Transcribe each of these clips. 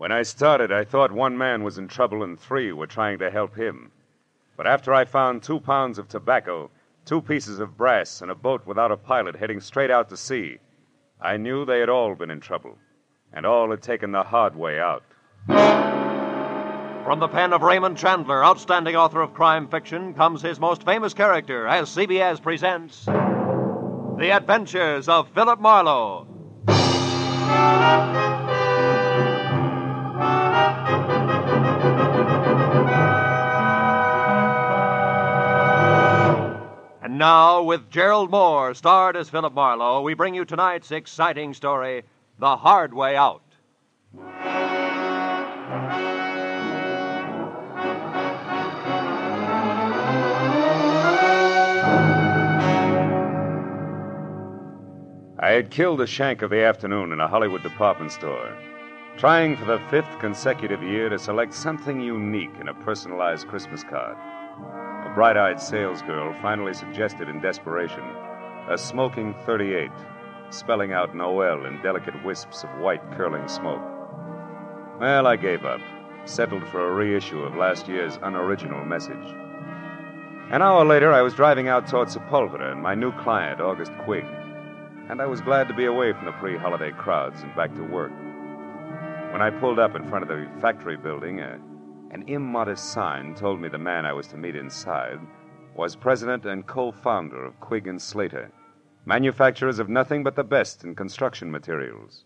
When I started, I thought one man was in trouble and 3 were trying to help him. But after I found 2 pounds of tobacco, 2 pieces of brass, and a boat without a pilot heading straight out to sea, I knew they had all been in trouble, and all had taken the hard way out. From the pen of Raymond Chandler, outstanding author of crime fiction, comes his most famous character as CBS presents The Adventures of Philip Marlowe. And now, with Gerald Moore, starred as Philip Marlowe, we bring you tonight's exciting story, The Hard Way Out. I had killed a shank of the afternoon in a Hollywood department store, trying for the 5th consecutive year to select something unique in a personalized Christmas card. A bright-eyed salesgirl finally suggested in desperation a smoking 38, spelling out Noel in delicate wisps of white curling smoke. Well, I gave up, settled for a reissue of last year's unoriginal message. An hour later, I was driving out toward Sepulveda and my new client, August Quigg, and I was glad to be away from the pre-holiday crowds and back to work. When I pulled up in front of the factory building, an immodest sign told me the man I was to meet inside was president and co-founder of Quigg & Slater, manufacturers of nothing but the best in construction materials.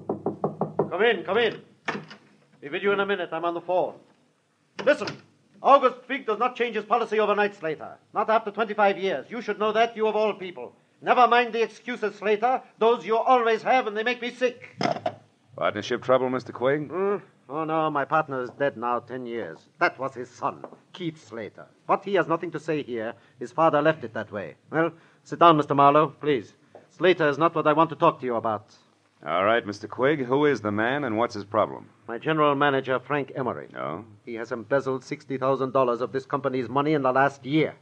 Come in. Be with you in a minute. I'm on the phone. Listen, August Quigg does not change his policy overnight, Slater. Not after 25 years. You should know that, you of all people. Never mind the excuses, Slater. Those you always have, and they make me sick. Partnership trouble, Mr. Quigg? Oh, no, my partner is dead now 10 years. That was his son, Keith Slater. But he has nothing to say here. His father left it that way. Well, sit down, Mr. Marlowe, please. Slater is not what I want to talk to you about. All right, Mr. Quigg, who is the man and what's his problem? My general manager, Frank Emery. Oh? He has embezzled $60,000 of this company's money in the last year.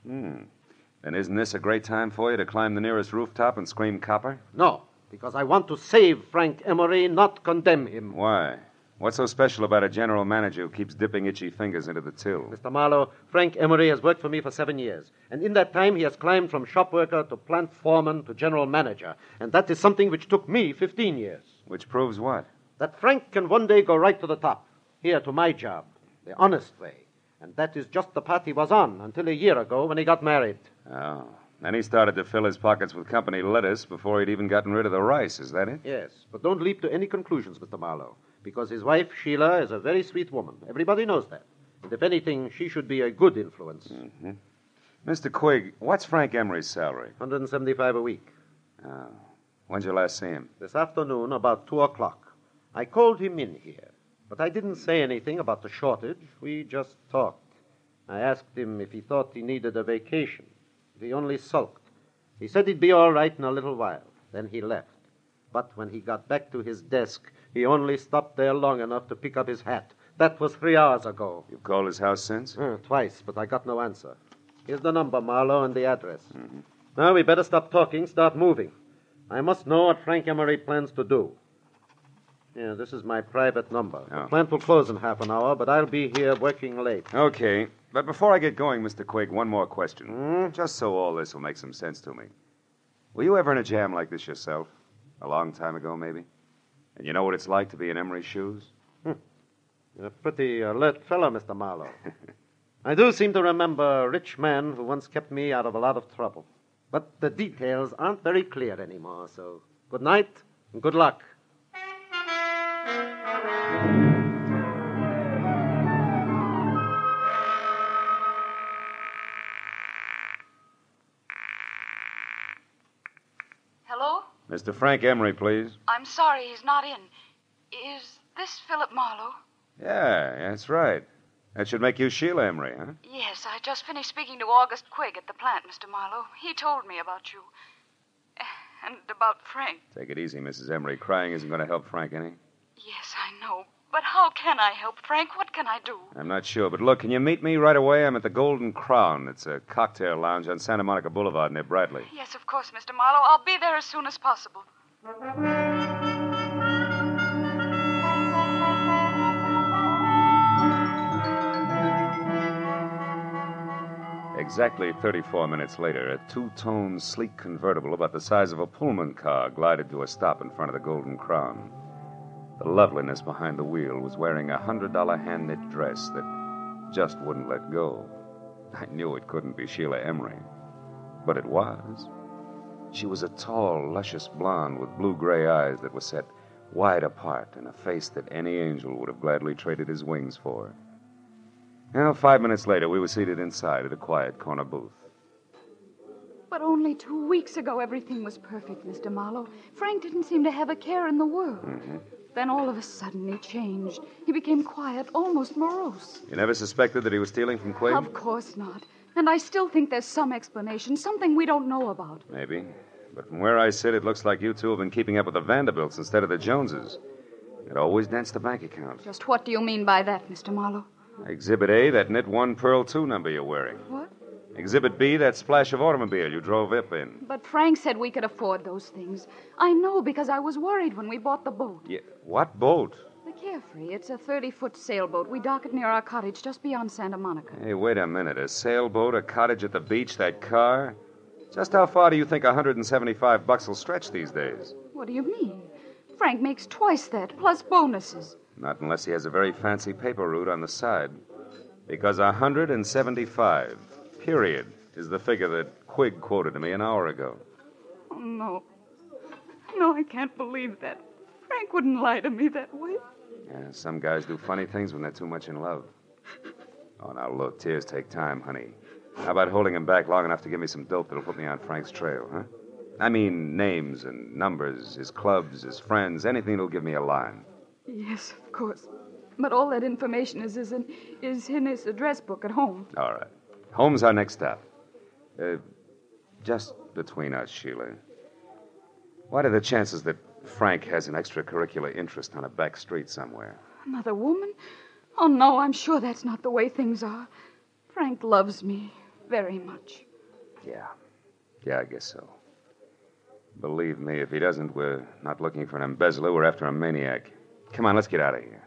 Then isn't this a great time for you to climb the nearest rooftop and scream copper? No, because I want to save Frank Emery, not condemn him. Why? What's so special about a general manager who keeps dipping itchy fingers into the till? Mr. Marlowe, Frank Emery has worked for me for 7 years. And in that time, he has climbed from shop worker to plant foreman to general manager. And that is something which took me 15 years. Which proves what? That Frank can one day go right to the top. Here, to my job. The honest way. And that is just the path he was on until a year ago when he got married. Oh. Then he started to fill his pockets with company lettuce before he'd even gotten rid of the rice, is that it? Yes, but don't leap to any conclusions, Mr. Marlowe. Because his wife, Sheila, is a very sweet woman. Everybody knows that. And if anything, she should be a good influence. Mm-hmm. Mr. Quigg, what's Frank Emery's salary? $175 a week. Oh. When'd you last see him? This afternoon, about 2 o'clock. I called him in here. But I didn't say anything about the shortage. We just talked. I asked him if he thought he needed a vacation. He only sulked. He said he'd be all right in a little while. Then he left. But when he got back to his desk, he only stopped there long enough to pick up his hat. That was 3 hours ago. You've called his house since? Twice, but I got no answer. Here's the number, Marlowe, and the address. Mm-hmm. Now we better stop talking, start moving. I must know what Frank Emery plans to do. Yeah, this is my private number. Oh. The plant will close in half an hour, but I'll be here working late. Okay. But before I get going, Mr. Quigg, one more question. Just so all this will make some sense to me. Were you ever in a jam like this yourself? A long time ago, maybe? And you know what it's like to be in Emery's shoes? You're a pretty alert fellow, Mr. Marlowe. I do seem to remember a rich man who once kept me out of a lot of trouble. But the details aren't very clear anymore, so good night and good luck. Hello? Mr. Frank Emery, please. I'm sorry he's not in. Is this Philip Marlowe? Yeah, that's right. That should make you Sheila Emery, huh? Yes, I just finished speaking to August Quigg at the plant, Mr. Marlowe. He told me about you. And about Frank. Take it easy, Mrs. Emery. Crying isn't going to help Frank any. Yes, I know. But how can I help, Frank? What can I do? I'm not sure, but look, can you meet me right away? I'm at the Golden Crown. It's a cocktail lounge on Santa Monica Boulevard near Bradley. Yes, of course, Mr. Marlowe. I'll be there as soon as possible. Exactly 34 minutes later, a two-tone, sleek convertible about the size of a Pullman car glided to a stop in front of the Golden Crown. The loveliness behind the wheel was wearing a $100 hand-knit dress that just wouldn't let go. I knew it couldn't be Sheila Emery, but it was. She was a tall, luscious blonde with blue-gray eyes that were set wide apart and a face that any angel would have gladly traded his wings for. Well, 5 minutes later, we were seated inside at a quiet corner booth. But only 2 weeks ago, everything was perfect, Mr. Marlowe. Frank didn't seem to have a care in the world. Mm-hmm. Then all of a sudden, he changed. He became quiet, almost morose. You never suspected that he was stealing from Quig? Of course not. And I still think there's some explanation, something we don't know about. Maybe. But from where I sit, it looks like you two have been keeping up with the Vanderbilts instead of the Joneses. It always dents the bank account. Just what do you mean by that, Mr. Marlowe? Exhibit A, that knit 1 Pearl 2 number you're wearing. What? Exhibit B, that splash of automobile you drove up in. But Frank said we could afford those things. I know because I was worried when we bought the boat. Yeah. What boat? The Carefree. It's a 30-foot sailboat. We dock it near our cottage just beyond Santa Monica. Hey, wait a minute. A sailboat, a cottage at the beach, that car? Just how far do you think $175 will stretch these days? What do you mean? Frank makes twice that, plus bonuses. Not unless he has a very fancy paper route on the side. Because 175, period, is the figure that Quig quoted to me an hour ago. Oh, no. No, I can't believe that. Frank wouldn't lie to me that way. Yeah, some guys do funny things when they're too much in love. Oh, now look, tears take time, honey. How about holding him back long enough to give me some dope that'll put me on Frank's trail, huh? I mean, names and numbers, his clubs, his friends, anything that'll give me a line. Yes, of course. But all that information is in his address book at home. All right. Home's our next stop. Just between us, Sheila. What are the chances that Frank has an extracurricular interest on a back street somewhere? Another woman? Oh, no, I'm sure that's not the way things are. Frank loves me very much. Yeah, I guess so. Believe me, if he doesn't, we're not looking for an embezzler. We're after a maniac. Come on, let's get out of here.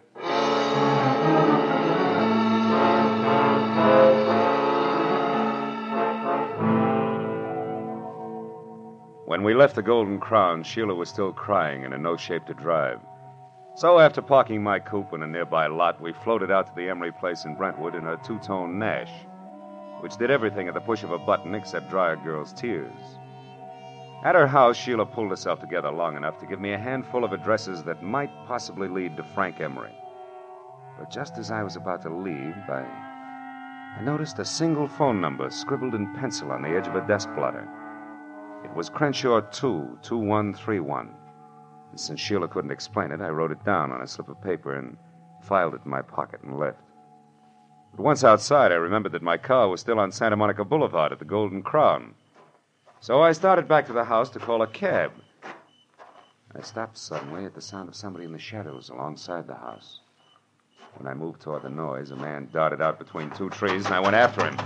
When we left the Golden Crown, Sheila was still crying and in no shape to drive. So after parking my coupe in a nearby lot, we floated out to the Emery place in Brentwood in a two-tone Nash, which did everything at the push of a button except dry a girl's tears. At her house, Sheila pulled herself together long enough to give me a handful of addresses that might possibly lead to Frank Emery. But just as I was about to leave, I noticed a single phone number scribbled in pencil on the edge of a desk blotter. It was Crenshaw 2, 2131. And since Sheila couldn't explain it, I wrote it down on a slip of paper and filed it in my pocket and left. But once outside, I remembered that my car was still on Santa Monica Boulevard at the Golden Crown. So I started back to the house to call a cab. I stopped suddenly at the sound of somebody in the shadows alongside the house. When I moved toward the noise, a man darted out between two trees, and I went after him.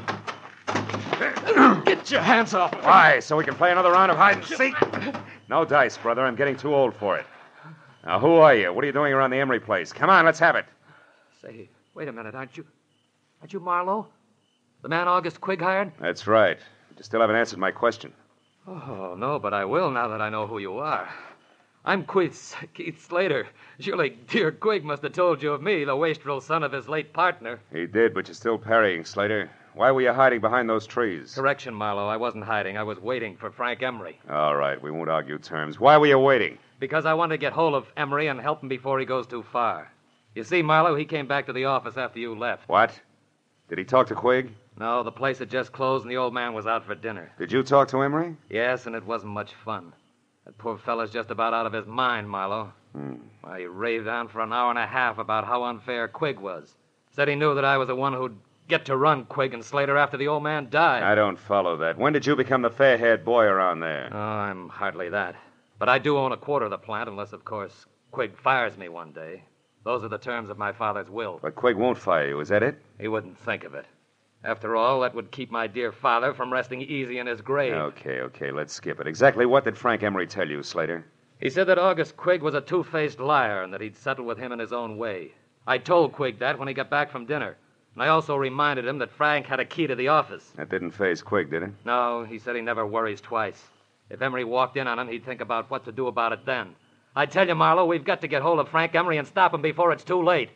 Get your hands off me. Why? So we can play another round of hide and seek? No dice, brother. I'm getting too old for it. Now, who are you? What are you doing around the Emery place? Come on, let's have it. Say, wait a minute. Aren't you Marlowe? The man August Quig hired? That's right. You still haven't answered my question. Oh, no, but I will now that I know who you are. I'm Keith Slater. Surely dear Quig must have told you of me, the wastrel son of his late partner. He did, but you're still parrying, Slater. Why were you hiding behind those trees? Correction, Marlowe. I wasn't hiding. I was waiting for Frank Emery. All right, we won't argue terms. Why were you waiting? Because I wanted to get hold of Emery and help him before he goes too far. You see, Marlowe, he came back to the office after you left. What? Did he talk to Quig? No, the place had just closed and the old man was out for dinner. Did you talk to Emery? Yes, and it wasn't much fun. That poor fella's just about out of his mind, Marlowe. Why, he raved on for an hour and a half about how unfair Quig was. Said he knew that I was the one who'd get to run Quig and Slater after the old man died. I don't follow that. When did you become the fair-haired boy around there? Oh, I'm hardly that. But I do own a quarter of the plant, unless, of course, Quig fires me one day. Those are the terms of my father's will. But Quig won't fire you, is that it? He wouldn't think of it. After all, that would keep my dear father from resting easy in his grave. Okay, let's skip it. Exactly what did Frank Emery tell you, Slater? He said that August Quig was a two-faced liar and that he'd settle with him in his own way. I told Quig that when he got back from dinner. And I also reminded him that Frank had a key to the office. That didn't faze Quigg, did it? No, he said he never worries twice. If Emery walked in on him, he'd think about what to do about it then. I tell you, Marlowe, we've got to get hold of Frank Emery and stop him before it's too late.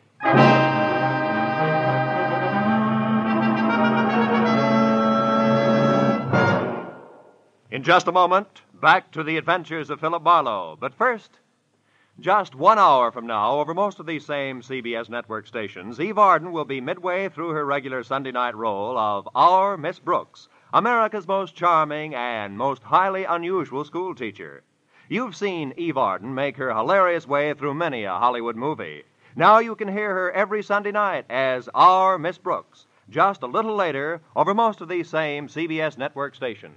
In just a moment, back to the adventures of Philip Marlowe. But first, just 1 hour from now, over most of these same CBS network stations, Eve Arden will be midway through her regular Sunday night role of Our Miss Brooks, America's most charming and most highly unusual schoolteacher. You've seen Eve Arden make her hilarious way through many a Hollywood movie. Now you can hear her every Sunday night as Our Miss Brooks, just a little later over most of these same CBS network stations.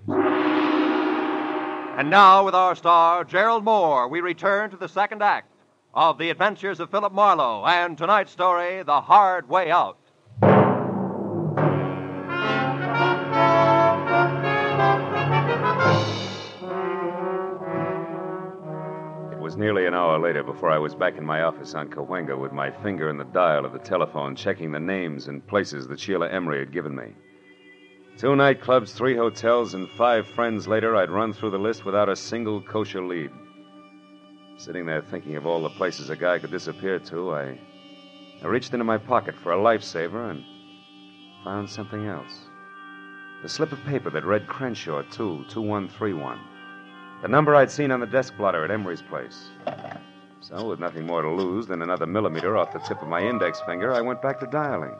And now, with our star, Gerald Moore, we return to the second act of The Adventures of Philip Marlowe and tonight's story, The Hard Way Out. It was nearly an hour later before I was back in my office on Cahuenga with my finger in the dial of the telephone, checking the names and places that Sheila Emery had given me. 2 nightclubs, 3 hotels, and 5 friends later, I'd run through the list without a single kosher lead. Sitting there thinking of all the places a guy could disappear to, I reached into my pocket for a lifesaver and found something else. The slip of paper that read Crenshaw 22131. The number I'd seen on the desk blotter at Emery's place. So, with nothing more to lose than another millimeter off the tip of my index finger, I went back to dialing.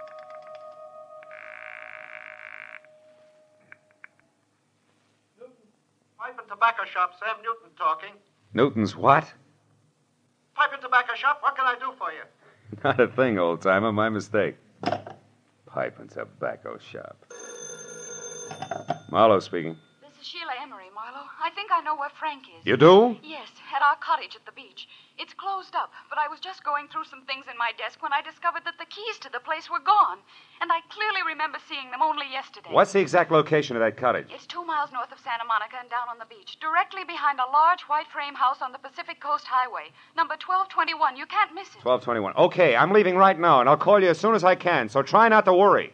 Pipe and tobacco shop, Sam Newton talking. Newton's what? Pipe and tobacco shop, what can I do for you? Not a thing, old-timer. My mistake. Pipe and tobacco shop. Marlowe speaking. This is Sheila Emery, Marlowe. I think I know where Frank is. You do? Yes, at our cottage at the beach. It's closed up, but I was just going through some things in my desk when I discovered that the keys to the place were gone. And I clearly remember seeing them only yesterday. What's the exact location of that cottage? It's 2 miles north of Santa Monica and down on the beach, directly behind a large white frame house on the Pacific Coast Highway. Number 1221. You can't miss it. 1221. Okay, I'm leaving right now, and I'll call you as soon as I can, so try not to worry.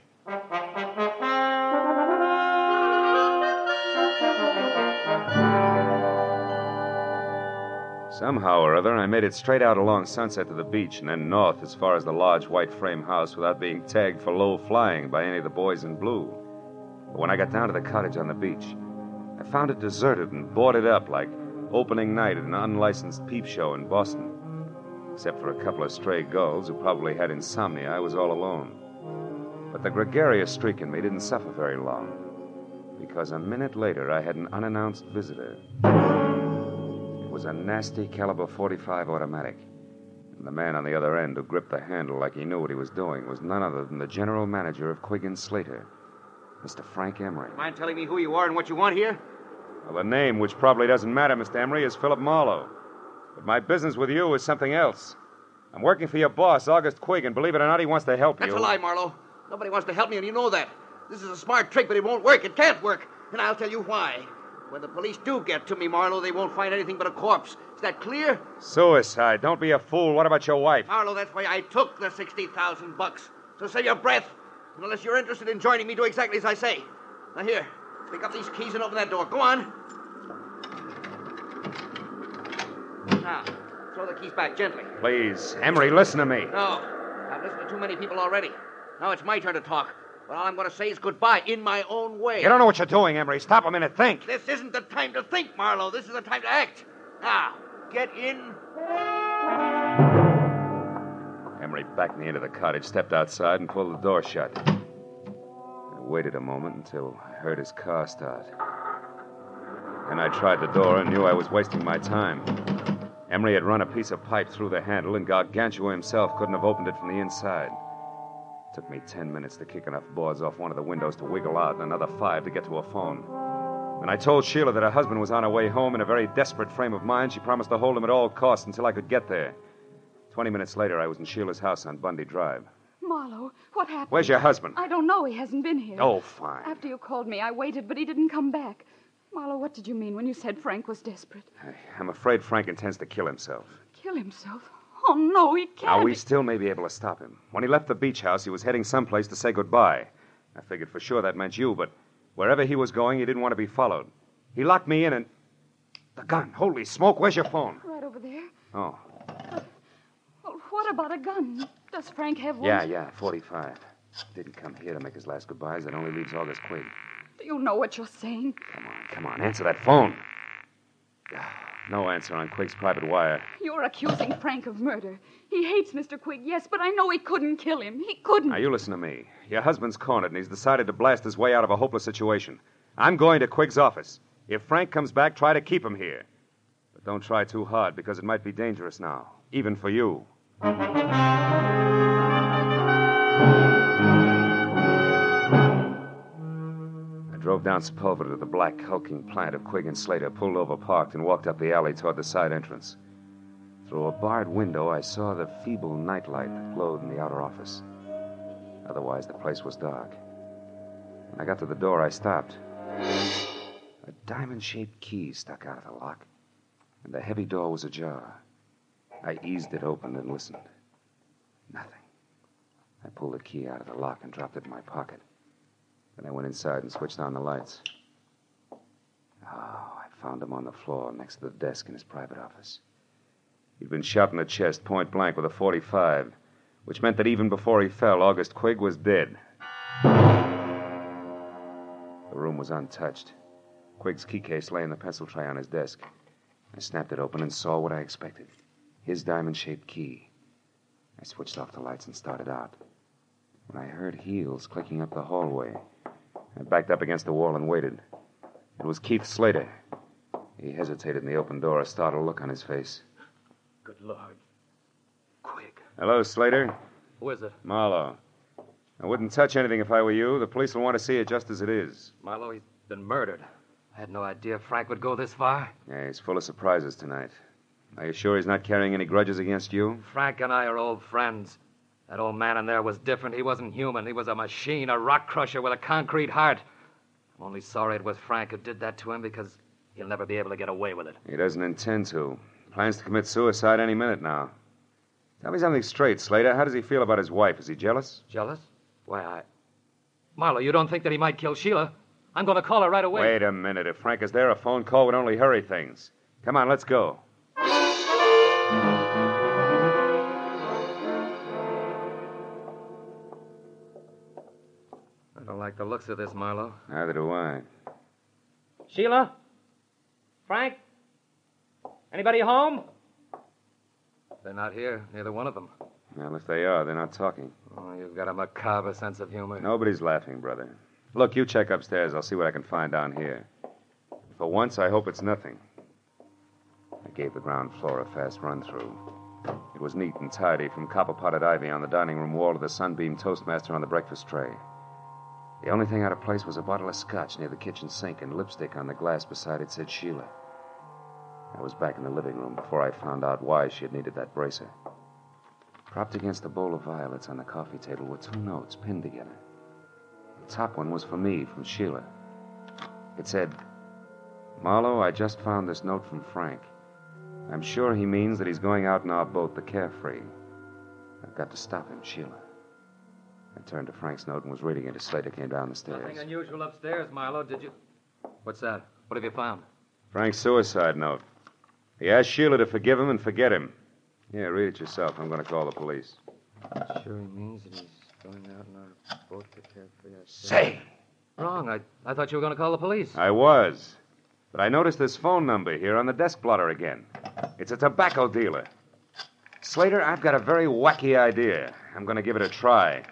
Somehow or other, I made it straight out along Sunset to the beach and then north as far as the large white frame house without being tagged for low flying by any of the boys in blue. But when I got down to the cottage on the beach, I found it deserted and boarded up like opening night at an unlicensed peep show in Boston. Except for a couple of stray gulls who probably had insomnia, I was all alone. But the gregarious streak in me didn't suffer very long, because a minute later I had an unannounced visitor. It was a nasty caliber .45 automatic. And the man on the other end who gripped the handle like he knew what he was doing was none other than the general manager of Quigg & Slater, Mr. Frank Emery. Mind telling me who you are and what you want here? Well, the name, which probably doesn't matter, Mr. Emery, is Philip Marlowe. But my business with you is something else. I'm working for your boss, August Quigg, and believe it or not, he wants to help you. That's a lie, Marlowe. Nobody wants to help me, and you know that. This is a smart trick, but it won't work. It can't work. And I'll tell you why. When the police do get to me, Marlowe, they won't find anything but a corpse. Is that clear? Suicide. Don't be a fool. What about your wife? Marlowe, that's why I took the $60,000. So save your breath. And unless you're interested in joining me, do exactly as I say. Now here, pick up these keys and open that door. Go on. Now, throw the keys back gently. Please, Emery, listen to me. No, I've listened to too many people already. Now it's my turn to talk. But all I'm going to say is goodbye in my own way. You don't know what you're doing, Emery. Stop a minute. Think. This isn't the time to think, Marlowe. This is the time to act. Now, get in. Emery backed me into the cottage, stepped outside, and pulled the door shut. I waited a moment until I heard his car start. Then I tried the door and knew I was wasting my time. Emery had run a piece of pipe through the handle, and Gargantua himself couldn't have opened it from the inside. It took me 10 minutes to kick enough boards off one of the windows to wiggle out, and another 5 to get to a phone. When I told Sheila that her husband was on her way home in a very desperate frame of mind, she promised to hold him at all costs until I could get there. 20 minutes later, I was in Sheila's house on Bundy Drive. Marlowe, what happened? Where's your husband? I don't know. He hasn't been here. Oh, fine. After you called me, I waited, but he didn't come back. Marlowe, what did you mean when you said Frank was desperate? I'm afraid Frank intends to kill himself. Kill himself? Oh, no, he can't. Now, we still may be able to stop him. When he left the beach house, he was heading someplace to say goodbye. I figured for sure that meant you, but wherever he was going, he didn't want to be followed. He locked me in and... The gun. Holy smoke, where's your phone? Right over there. Oh, Well, what about a gun? Does Frank have one? yeah, 45. Didn't come here to make his last goodbyes. That only leaves August Quigg. Do you know what you're saying? Come on, answer that phone. No answer on Quigg's private wire. You're accusing Frank of murder. He hates Mr. Quigg, yes, but I know he couldn't kill him. He couldn't. Now, you listen to me. Your husband's cornered, and he's decided to blast his way out of a hopeless situation. I'm going to Quigg's office. If Frank comes back, try to keep him here. But don't try too hard, because it might be dangerous now, even for you. I drove down Sepulveda to the black, hulking plant of Quigg and Slater, pulled over, parked, and walked up the alley toward the side entrance. Through a barred window, I saw the feeble nightlight that glowed in the outer office. Otherwise, the place was dark. When I got to the door, I stopped. A diamond-shaped key stuck out of the lock, and the heavy door was ajar. I eased it open and listened. Nothing. I pulled the key out of the lock and dropped it in my pocket. Then I went inside and switched on the lights. Oh, I found him on the floor next to the desk in his private office. He'd been shot in the chest, point blank, with a .45, which meant that even before he fell, August Quigg was dead. The room was untouched. Quigg's key case lay in the pencil tray on his desk. I snapped it open and saw what I expected. His diamond-shaped key. I switched off the lights and started out. When I heard heels clicking up the hallway, I backed up against the wall and waited. It was Keith Slater. He hesitated in the open door, a startled look on his face. Good Lord. Quigg. Hello, Slater. Who is it? Marlowe. I wouldn't touch anything if I were you. The police will want to see it just as it is. Marlowe, he's been murdered. I had no idea Frank would go this far. Yeah, he's full of surprises tonight. Are you sure he's not carrying any grudges against you? Frank and I are old friends. That old man in there was different. He wasn't human. He was a machine, a rock crusher with a concrete heart. I'm only sorry it was Frank who did that to him because he'll never be able to get away with it. He doesn't intend to. Plans to commit suicide any minute now. Tell me something straight, Slater. How does he feel about his wife? Is he jealous? Jealous? Why, Marlowe, you don't think that he might kill Sheila? I'm going to call her right away. Wait a minute. If Frank is there, a phone call would only hurry things. Come on, let's go. I don't like the looks of this, Marlowe. Neither do I. Sheila? Frank? Anybody home? They're not here, neither one of them. Well, if they are, they're not talking. Oh, you've got a macabre sense of humor. Nobody's laughing, brother. Look, you check upstairs. I'll see what I can find down here. For once, I hope it's nothing. I gave the ground floor a fast run-through. It was neat and tidy, from copper-potted ivy on the dining room wall to the Sunbeam Toastmaster on the breakfast tray. The only thing out of place was a bottle of scotch near the kitchen sink, and lipstick on the glass beside it said Sheila. I was back in the living room before I found out why she had needed that bracer. Propped against a bowl of violets on the coffee table were 2 notes pinned together. The top one was for me, from Sheila. It said, "Marlowe, I just found this note from Frank. I'm sure he means that he's going out in our boat, the Carefree. I've got to stop him, Sheila." I turned to Frank's note and was reading it as Slater came down the stairs. Nothing unusual upstairs, Marlowe, did you? What's that? What have you found? Frank's suicide note. He asked Sheila to forgive him and forget him. Yeah, read it yourself. I'm going to call the police. Sure he means that he's going out in our boat, the Carefree. Say! Wrong. I thought you were going to call the police. I was. But I noticed this phone number here on the desk blotter again. It's a tobacco dealer. Slater, I've got a very wacky idea. I'm going to give it a try.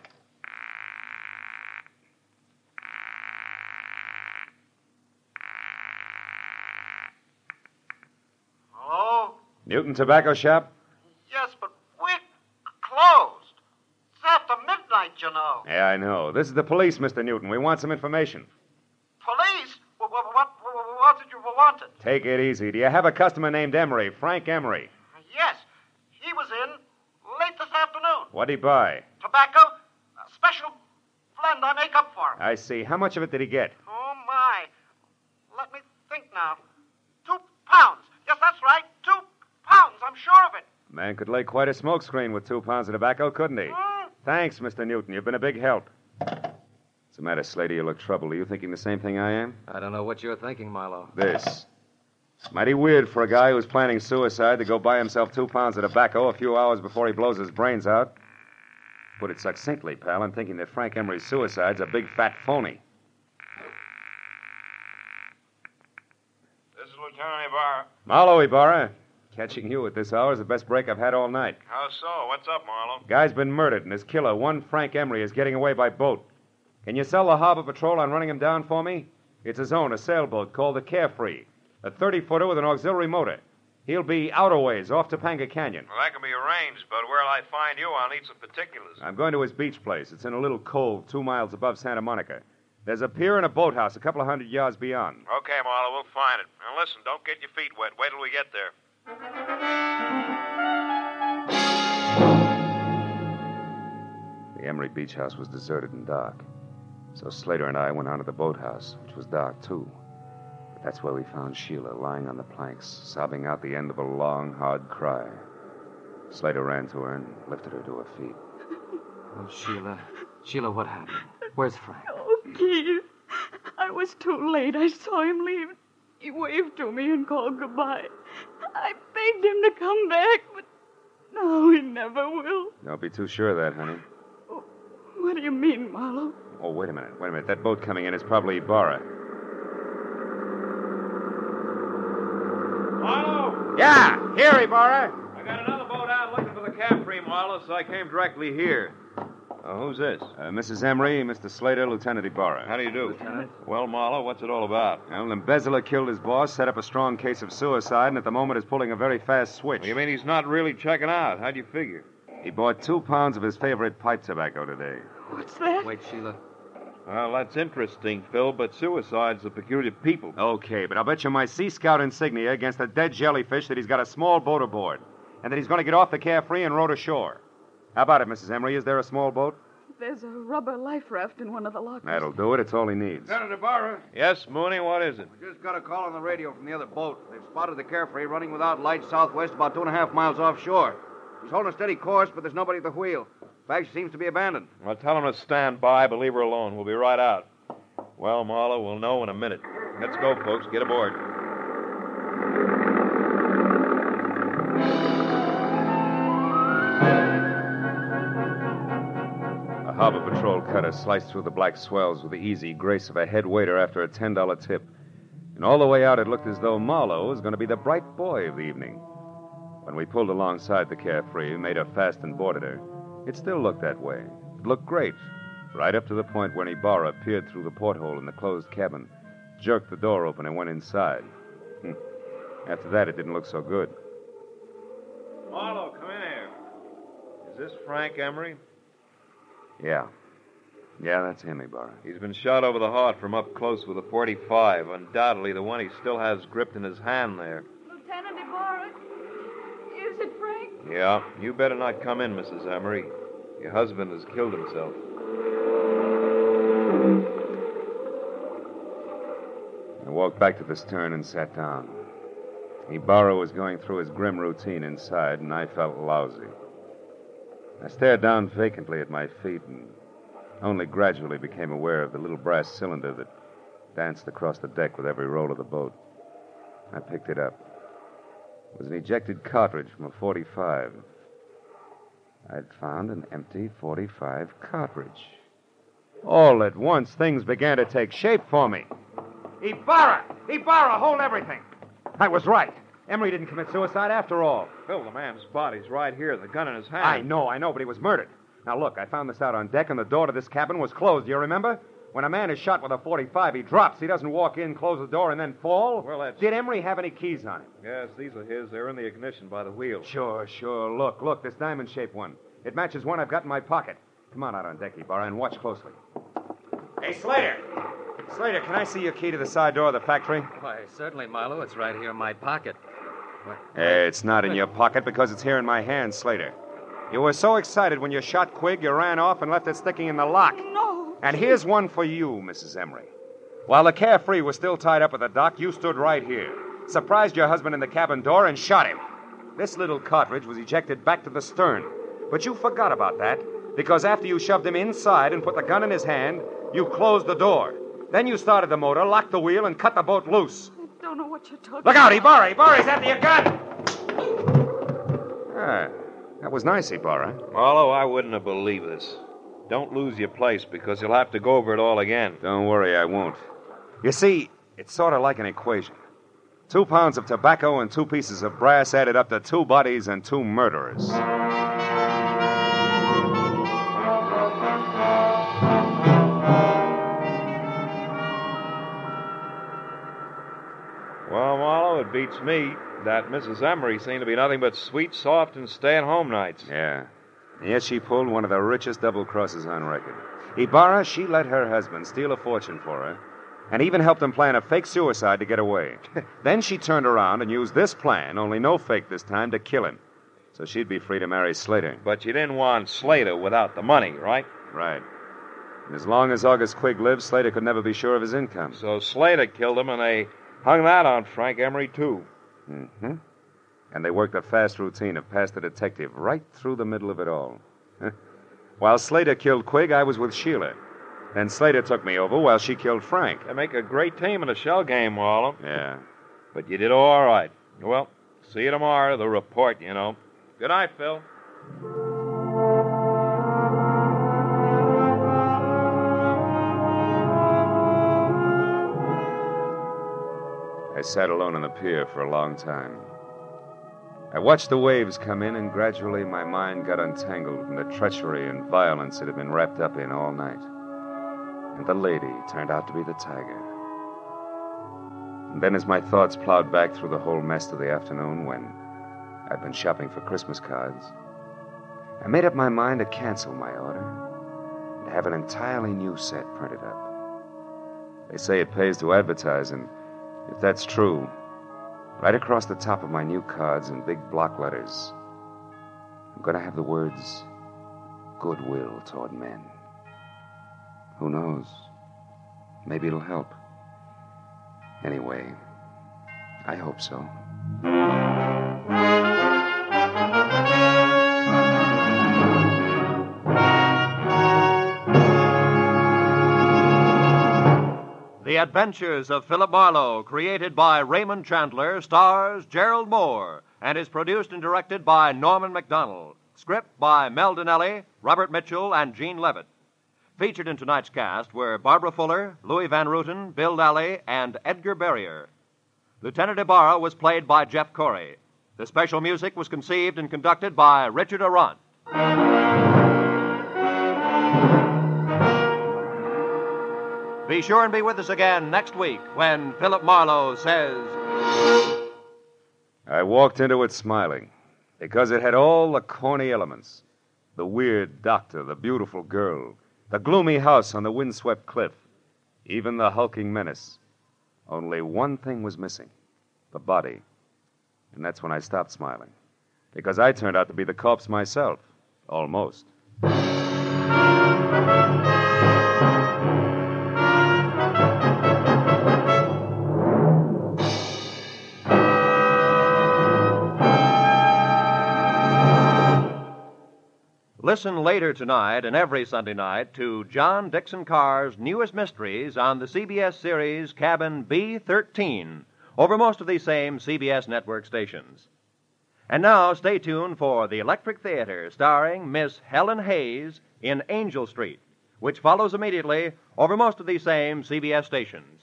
Hello? Newton Tobacco Shop? Yes, but we're closed. It's after midnight, you know. Yeah, I know. This is the police, Mr. Newton. We want some information. Police? What did you want? Take it easy. Do you have a customer named Emery, Frank Emery? Yes, he was in late this afternoon. What'd he buy? Tobacco? A special blend I make up for him. I see. How much of it did he get? Oh, my. Let me think now. 2 pounds. Yes, that's right. 2 pounds. I'm sure of it. Man could lay quite a smoke screen with 2 pounds of tobacco, couldn't he? Thanks, Mr. Newton. You've been a big help. What's the matter, Slater? You look troubled. Are you thinking the same thing I am? I don't know what you're thinking, Marlowe. This. It's mighty weird for a guy who's planning suicide to go buy himself 2 pounds of tobacco a few hours before he blows his brains out. Put it succinctly, pal, I'm thinking that Frank Emery's suicide's a big fat phony. This is Lieutenant Ibarra. Marlowe, Ibarra. Catching you at this hour is the best break I've had all night. How so? What's up, Marlowe? Guy's been murdered, and his killer, one Frank Emery, is getting away by boat. Can you sell the harbor patrol on running him down for me? It's his own, a sailboat called the Carefree. A 30-footer with an auxiliary motor. He'll be out a ways, off Topanga Canyon. Well, that can be arranged, but where'll I find you? I'll need some particulars. I'm going to his beach place. It's in a little cove 2 miles above Santa Monica. There's a pier and a boathouse a couple of 100 yards beyond. Okay, Marlowe, we'll find it. And listen, don't get your feet wet. Wait till we get there. The Emery beach house was deserted and dark. So Slater and I went on to the boathouse, which was dark, too. But that's where we found Sheila lying on the planks, sobbing out the end of a long, hard cry. Slater ran to her and lifted her to her feet. Oh, Sheila. Sheila, what happened? Where's Frank? Oh, Keith. I was too late. I saw him leave. He waved to me and called goodbye. I begged him to come back, but no, he never will. Don't be too sure of that, honey. Oh, what do you mean, Marlowe? Oh, wait a minute. That boat coming in is probably Ibarra. Marlowe! Yeah, here, Ibarra. I got another boat out looking for the Carefree, Marlowe, so I came directly here. Who's this? Mrs. Emery, Mr. Slater, Lieutenant Ibarra. How do you do? Lieutenant? Well, Marlowe, what's it all about? Well, an embezzler killed his boss, set up a strong case of suicide, and at the moment is pulling a very fast switch. You mean he's not really checking out? How'd you figure? He bought 2 pounds of his favorite pipe tobacco today. What's that? Wait, Sheila. Well, that's interesting, Phil, but suicide's a peculiar people. Okay, but I'll bet you my Sea Scout insignia against a dead jellyfish that he's got a small boat aboard, and that he's going to get off the Carefree and row to shore. How about it, Mrs. Emery? Is there a small boat? There's a rubber life raft in one of the lockers. That'll do it. It's all he needs. Lieutenant Ibarra, Yes, Mooney, what is it? we just got a call on the radio from the other boat. They've spotted the Carefree running without lights southwest about 2.5 miles offshore. He's holding a steady course, but there's nobody at the wheel. In fact, she seems to be abandoned. Well, tell him to stand by, but leave her alone. We'll be right out. Well, Marlowe, we'll know in a minute. Let's go, folks. Get aboard. A harbor patrol cutter sliced through the black swells with the easy grace of a head waiter after a $10 tip. And all the way out, it looked as though Marlowe was going to be the bright boy of the evening. When we pulled alongside the Carefree, made her fast and boarded her, it still looked that way. It looked great, right up to the point when Ibarra peered through the porthole in the closed cabin, jerked the door open, and went inside. After that, it didn't look so good. Marlowe, come in here. Is this Frank Emery? Yeah, that's him, Ibarra. He's been shot over the heart from up close with a .45. Undoubtedly the one he still has gripped in his hand there. Lieutenant Ibarra, is it Frank? Yeah, you better not come in, Mrs. Emery. Your husband has killed himself. I walked back to the stern and sat down. Ibarra was going through his grim routine inside, and I felt lousy. I stared down vacantly at my feet and only gradually became aware of the little brass cylinder that danced across the deck with every roll of the boat. I picked it up. It was an ejected cartridge from a .45. I'd found an empty .45 cartridge. All at once, things began to take shape for me. Ibarra! Ibarra, hold everything! I was right. Emery didn't commit suicide after all. Phil, the man's body's right here, the gun in his hand. I know, but he was murdered. Now, look, I found this out on deck, and the door to this cabin was closed. Do you remember? When a man is shot with a .45, he drops. He doesn't walk in, close the door, and then fall. Well, that's... Did Emery have any keys on him? Yes, these are his. They're in the ignition by the wheel. Sure. Look, this diamond-shaped one. It matches one I've got in my pocket. Come on out on deck, Ibarra, and watch closely. Hey, Slater! Slater, can I see your key to the side door of the factory? Why, certainly, Marlowe. It's right here in my pocket. It's not in your pocket because it's here in my hand, Slater. You were so excited when you shot Quigg, you ran off and left it sticking in the lock. No. And here's one for you, Mrs. Emery. While the Carefree was still tied up at the dock, you stood right here, surprised your husband in the cabin door, and shot him. This little cartridge was ejected back to the stern. But you forgot about that, because after you shoved him inside and put the gun in his hand, you closed the door. Then you started the motor, locked the wheel, and cut the boat loose. I don't know what you're talking Look out, about. Ibarra's after your gun! Ah, that was nice, Ibarra. Marlowe, I wouldn't have believed this. Don't lose your place, because you'll have to go over it all again. Don't worry, I won't. You see, it's sort of like an equation. 2 pounds of tobacco and 2 pieces of brass added up to 2 bodies and 2 murderers. Well, Marlowe, it beats me. That Mrs. Emery seemed to be nothing but sweet, soft, and stay-at-home nights. Yeah. Yes, she pulled one of the richest double crosses on record. Ibarra, she let her husband steal a fortune for her, and even helped him plan a fake suicide to get away. Then she turned around and used this plan, only no fake this time, to kill him. So she'd be free to marry Slater. But you didn't want Slater without the money, right? Right. And as long as August Quigg lived, Slater could never be sure of his income. So Slater killed him, and they hung that on Frank Emery, too. Mm-hmm. And they worked a fast routine of pass the detective right through the middle of it all. While Slater killed Quigg, I was with Sheila. Then Slater took me over while she killed Frank. They make a great team in a shell game, Marlowe. Yeah. But you did all right. Well, see you tomorrow, the report, you know. Good night, Phil. I sat alone on the pier for a long time. I watched the waves come in, and gradually my mind got untangled from the treachery and violence it had been wrapped up in all night. And the lady turned out to be the tiger. And then as my thoughts plowed back through the whole mess of the afternoon when I'd been shopping for Christmas cards, I made up my mind to cancel my order and have an entirely new set printed up. They say it pays to advertise, and if that's true, right across the top of my new cards in big block letters, I'm going to have the words, goodwill toward men. Who knows? Maybe it'll help. Anyway, I hope so. The Adventures of Philip Marlowe, created by Raymond Chandler, stars Gerald Moore, and is produced and directed by Norman MacDonald. Script by Mel Donnelly, Robert Mitchell, and Gene Levitt. Featured in tonight's cast were Barbara Fuller, Louis Van Rooten, Bill Lally, and Edgar Barrier. Lieutenant Ibarra was played by Jeff Corey. The special music was conceived and conducted by Richard Arant. Be sure and be with us again next week when Philip Marlowe says... I walked into it smiling, because it had all the corny elements. The weird doctor, the beautiful girl, the gloomy house on the windswept cliff, even the hulking menace. Only one thing was missing, the body. And that's when I stopped smiling, because I turned out to be the corpse myself, almost. Listen later tonight and every Sunday night to John Dixon Carr's newest mysteries on the CBS series Cabin B-13 over most of these same CBS network stations. And now stay tuned for The Electric Theater starring Miss Helen Hayes in Angel Street, which follows immediately over most of these same CBS stations.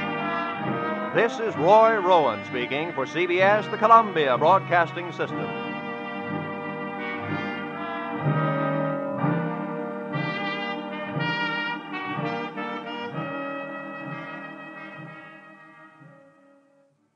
This is Roy Rowan speaking for CBS, the Columbia Broadcasting System.